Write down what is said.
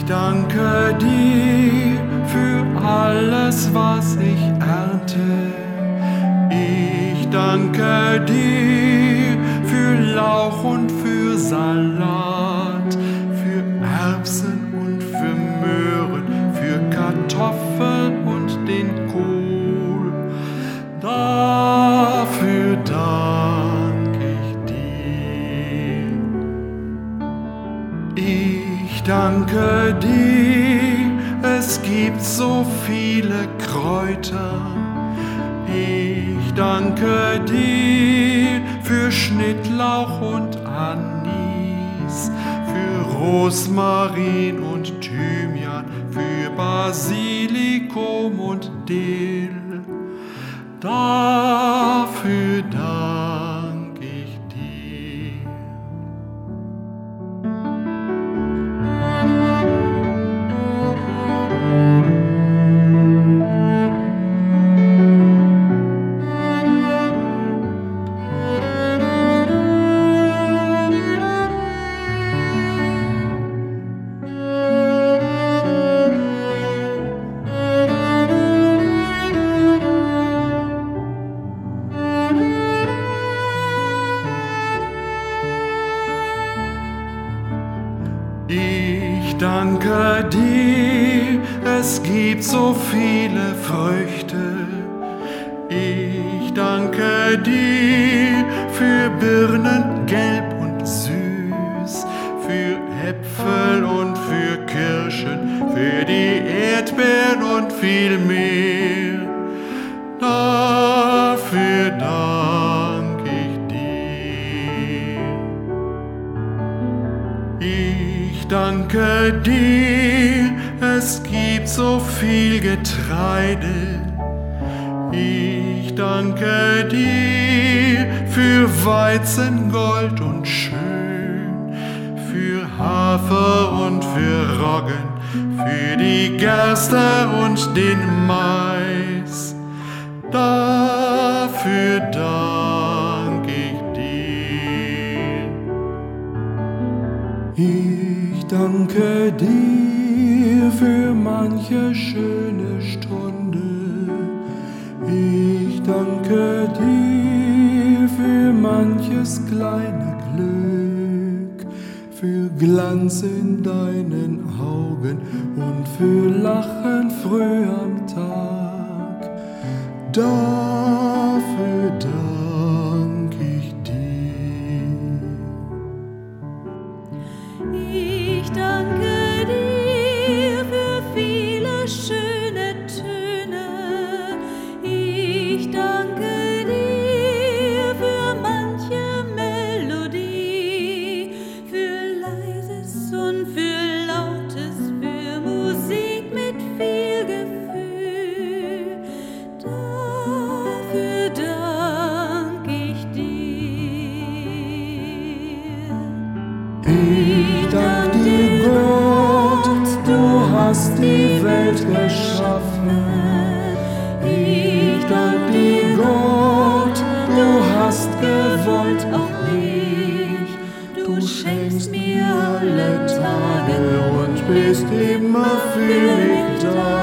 danke dir für alles, was ich ernte. Ich danke dir für Lauch und für Salat, für Erbsen und für Möhren, für Kartoffeln und den Kohl. Dafür danke ich dir. Ich danke dir, es gibt so viele Kräuter. Ich danke dir für Schnittlauch und Anis, für Rosmarin und Thymian, für Basilikum und Dill. Dafür danke ich dir. Ich danke dir, es gibt so viele Früchte. Ich danke dir für Birnen gelb und süß, für Äpfel und für Kirschen, für die Erdbeeren und viel mehr. Dafür danke ich dir. Ich danke dir, es gibt so viel Getreide. Ich danke dir für Weizen, Gold und schön, für Hafer und für Roggen, für die Gerste und den Mais. Dafür danke ich dir. Ich danke dir für manche schöne Stunde. Ich danke dir für manches kleine Glück, für Glanz in deinen Augen und für Lachen früh am Tag. Dafür danke ich dir. Ich danke dir für viele schöne Töne. Ich danke dir für manche Melodie, für Leises und für Lautes, für Musik mit viel Gefühl. Dafür danke ich dir. Ich danke dir, Gott, du hast die Welt geschaffen. Ich danke dir, Gott, du hast gewollt auch mich. Du schenkst mir alle Tage und bist immer für mich da.